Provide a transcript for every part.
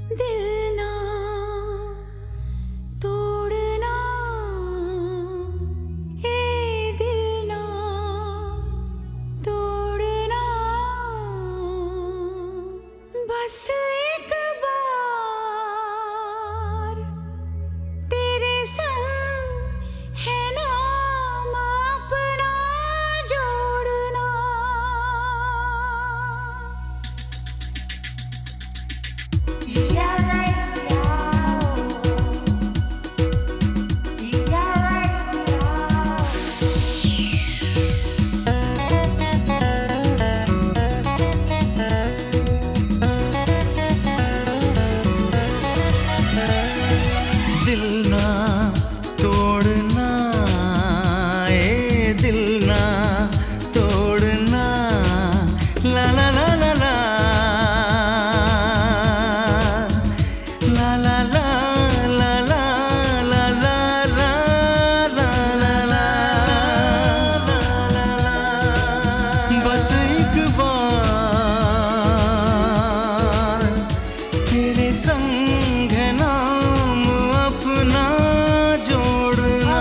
दिल ना तोड़ना, ए दिल ना तोड़ना, बस एक बार तेरे संग है नाम अपना जोड़ना। दिल ना तोड़ना, ए दिल ना तोड़ना, ला ला ला ला ला, ला ला ला ला ला ला ला ला ला ला, बस एक बार तेरे संग नाम अपना जोड़ना,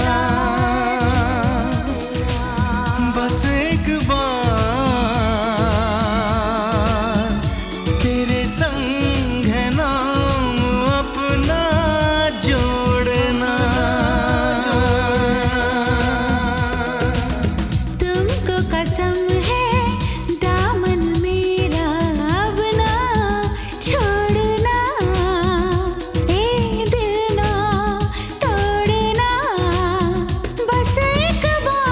बस एक बार तेरे संग नाम अपना जोड़ना। तुमको कसम है दामन मेरा अब ना छोड़ना, ए दिल ना तोड़ना, बस एक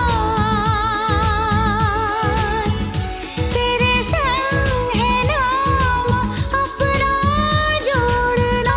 बार तेरे संग है नाम अपना जोड़ना,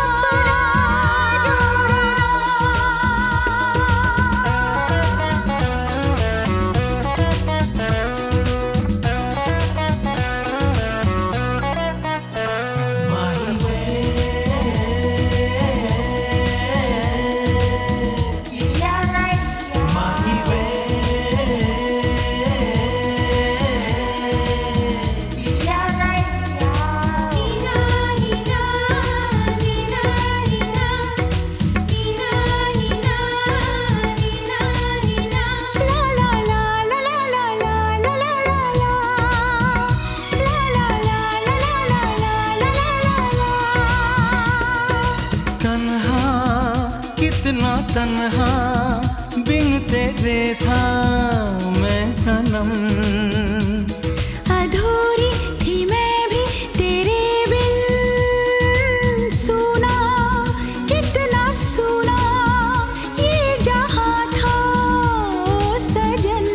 तन्हा कितना तन्हा बिन तेरे था मैं सनम, अधूरी थी मैं भी तेरे बिन, सुना कितना सुना ये जहां था ओ सजन,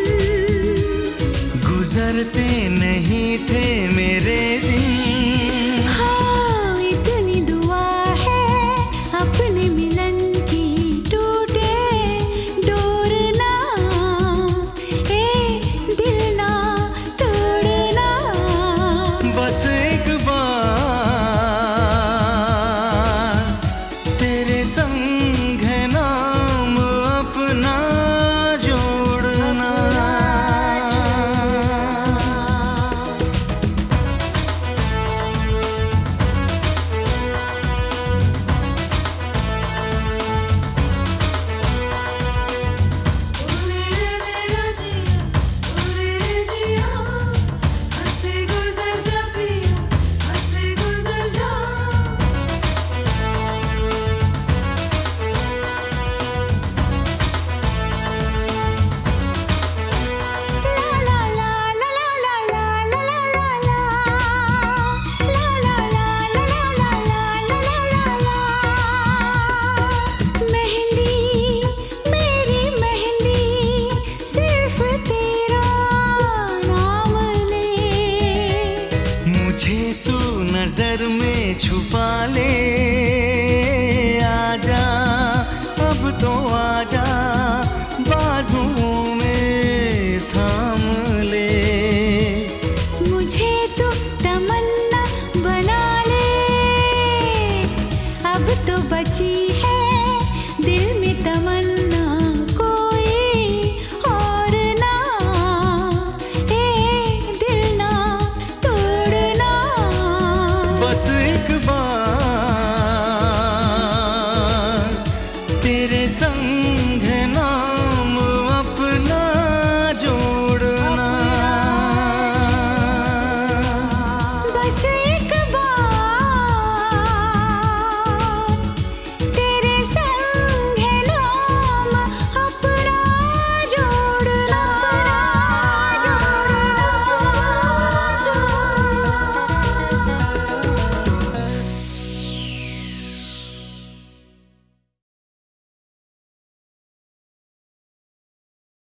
गुजरते नहीं थे मेरे दिन, हाँ इतनी दुआ है अपने मिलन की टूटे डोर ना, ए दिल ना तोड़ना, बस एक बार तेरे संग नाम अपना जोड़ना। नजर में छुपा ले, आजा अब तो आजा बाजुओं में थाम ले, मुझे तो तमन्ना बना ले, अब तो बची है दिल में तमन्ना कोई और ना, ए दिल ना तोड़ना, बस एक